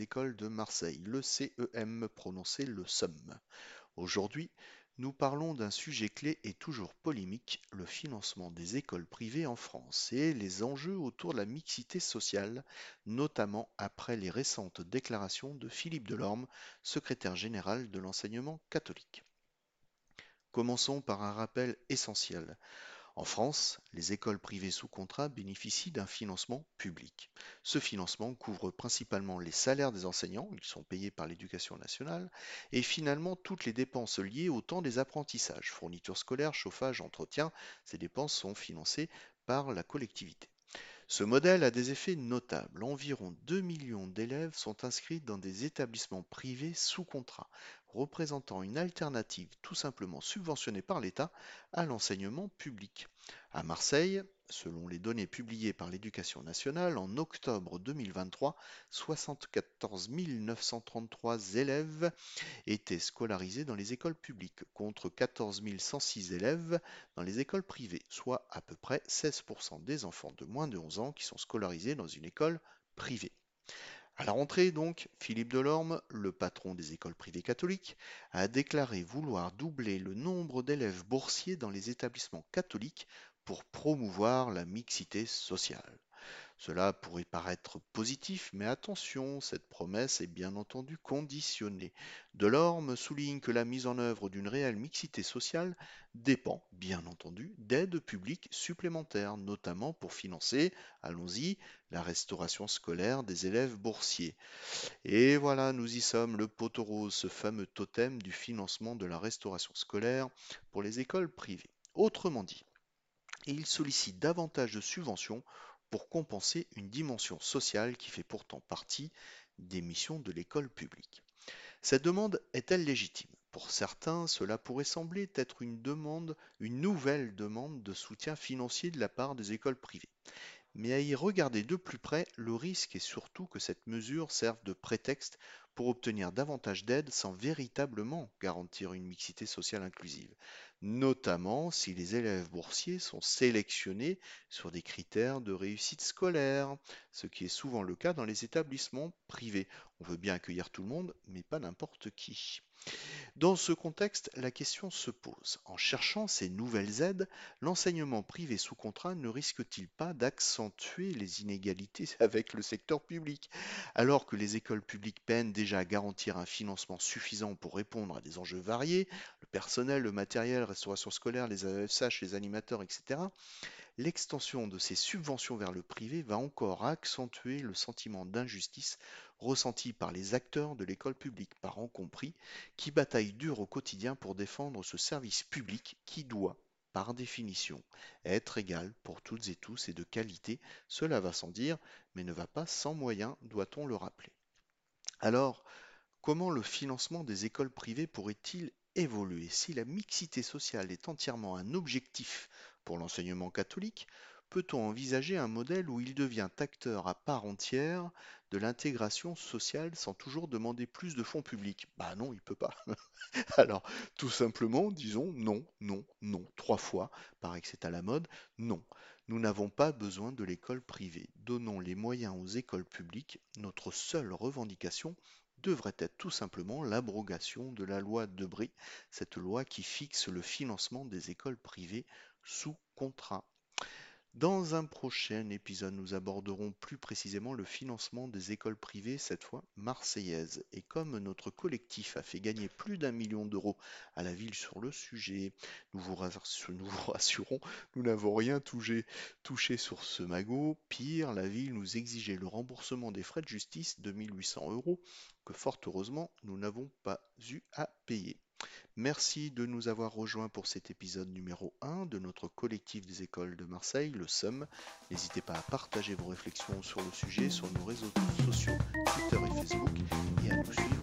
écoles de Marseille, le CEM prononcé le SEM. Aujourd'hui, nous parlons d'un sujet clé et toujours polémique, le financement des écoles privées en France et les enjeux autour de la mixité sociale, notamment après les récentes déclarations de Philippe Delorme, secrétaire général de l'enseignement catholique. Commençons par un rappel essentiel. En France, les écoles privées sous contrat bénéficient d'un financement public. Ce financement couvre principalement les salaires des enseignants, ils sont payés par l'éducation nationale, et finalement toutes les dépenses liées au temps des apprentissages, fournitures scolaires, chauffage, entretien, ces dépenses sont financées par la collectivité. Ce modèle a des effets notables. Environ 2 millions d'élèves sont inscrits dans des établissements privés sous contrat, représentant une alternative tout simplement subventionnée par l'État à l'enseignement public. À Marseille, selon les données publiées par l'Éducation nationale, en octobre 2023, 74 933 élèves étaient scolarisés dans les écoles publiques, contre 14 106 élèves dans les écoles privées, soit à peu près 16% des enfants de moins de 11 ans qui sont scolarisés dans une école privée. À la rentrée, donc, Philippe Delorme, le patron des écoles privées catholiques, a déclaré vouloir doubler le nombre d'élèves boursiers dans les établissements catholiques pour promouvoir la mixité sociale. Cela pourrait paraître positif, mais attention, cette promesse est bien entendu conditionnée. Delorme souligne que la mise en œuvre d'une réelle mixité sociale dépend, bien entendu, d'aides publiques supplémentaires, notamment pour financer, allons-y, la restauration scolaire des élèves boursiers. Et voilà, nous y sommes, le poteau rose, ce fameux totem du financement de la restauration scolaire pour les écoles privées. Autrement dit, il sollicite davantage de subventions pour compenser une dimension sociale qui fait pourtant partie des missions de l'école publique. Cette demande est-elle légitime? Pour certains, cela pourrait sembler être une nouvelle demande de soutien financier de la part des écoles privées. Mais à y regarder de plus près, le risque est surtout que cette mesure serve de prétexte pour obtenir davantage d'aide sans véritablement garantir une mixité sociale inclusive, notamment si les élèves boursiers sont sélectionnés sur des critères de réussite scolaire, ce qui est souvent le cas dans les établissements privés. On veut bien accueillir tout le monde, mais pas n'importe qui. Dans ce contexte, la question se pose. En cherchant ces nouvelles aides, l'enseignement privé sous contrat ne risque-t-il pas d'accentuer les inégalités avec le secteur public? Alors que les écoles publiques peinent déjà à garantir un financement suffisant pour répondre à des enjeux variés, le personnel, le matériel, restauration scolaire, les AESH, les animateurs, etc., l'extension de ces subventions vers le privé va encore accentuer le sentiment d'injustice ressenti par les acteurs de l'école publique, parents compris, qui bataillent dur au quotidien pour défendre ce service public qui doit, par définition, être égal pour toutes et tous et de qualité, cela va sans dire, mais ne va pas sans moyens, doit-on le rappeler. Alors, comment le financement des écoles privées pourrait-il évoluer? Si la mixité sociale est entièrement un objectif pour l'enseignement catholique, peut-on envisager un modèle où il devient acteur à part entière de l'intégration sociale sans toujours demander plus de fonds publics? Bah non, il peut pas. Alors, tout simplement, disons non, non, non, trois fois, paraît que c'est à la mode, non. Nous n'avons pas besoin de l'école privée. Donnons les moyens aux écoles publiques. Notre seule revendication devrait être tout simplement l'abrogation de la loi Debré, cette loi qui fixe le financement des écoles privées sous contrat. Dans un prochain épisode, nous aborderons plus précisément le financement des écoles privées, cette fois marseillaises. Et comme notre collectif a fait gagner plus d'1 million d'euros à la ville sur le sujet, nous vous rassurons, nous n'avons rien touché sur ce magot. Pire, la ville nous exigeait le remboursement des frais de justice de 1800 euros, que fort heureusement nous n'avons pas eu à payer. Merci de nous avoir rejoints pour cet épisode numéro 1 de notre collectif des écoles de Marseille, le SEM. N'hésitez pas à partager vos réflexions sur le sujet sur nos réseaux sociaux, Twitter et Facebook, et à nous suivre